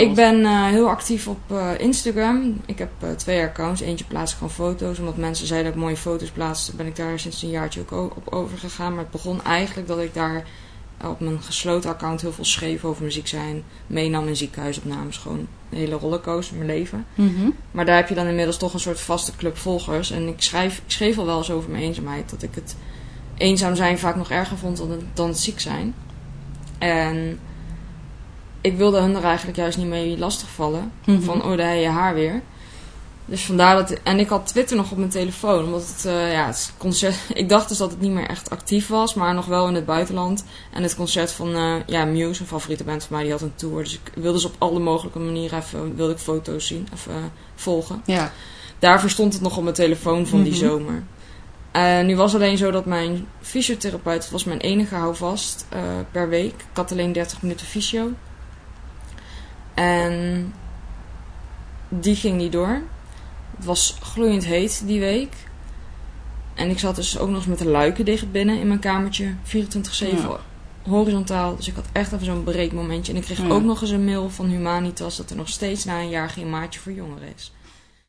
Ik ben heel actief op Instagram. Ik heb 2 accounts. Eentje plaats ik gewoon foto's. Omdat mensen zeiden dat ik mooie foto's plaatste, ben ik daar sinds een jaartje ook op overgegaan. Maar het begon eigenlijk dat ik daar op mijn gesloten account heel veel schreef over muziek zijn. Meenam in ziekenhuisopnames. Gewoon een hele rollercoaster in mijn leven. Mm-hmm. Maar daar heb je dan inmiddels toch een soort vaste club volgers. En ik schreef al wel eens over mijn eenzaamheid. Dat ik het eenzaam zijn vaak nog erger vond dan het ziek zijn. En ik wilde hun er eigenlijk juist niet mee lastigvallen. Mm-hmm. Van, oh, daar heb je haar weer. Dus vandaar dat... En ik had Twitter nog op mijn telefoon. Omdat het concert... Ik dacht dus dat het niet meer echt actief was. Maar nog wel in het buitenland. En het concert van Muse, een favoriete band van mij, die had een tour. Dus ik wilde dus op alle mogelijke manieren wilde ik foto's zien. Of volgen. Ja. Daarvoor stond het nog op mijn telefoon van die zomer. Nu was alleen zo dat mijn fysiotherapeut was mijn enige houvast per week. Ik had alleen 30 minuten fysio. En die ging niet door. Het was gloeiend heet die week. En ik zat dus ook nog eens met de luiken dicht binnen in mijn kamertje. 24/7 horizontaal. Dus ik had echt even zo'n breekmomentje. En ik kreeg ook nog eens een mail van Humanitas dat er nog steeds na een jaar geen maatje voor jongeren is.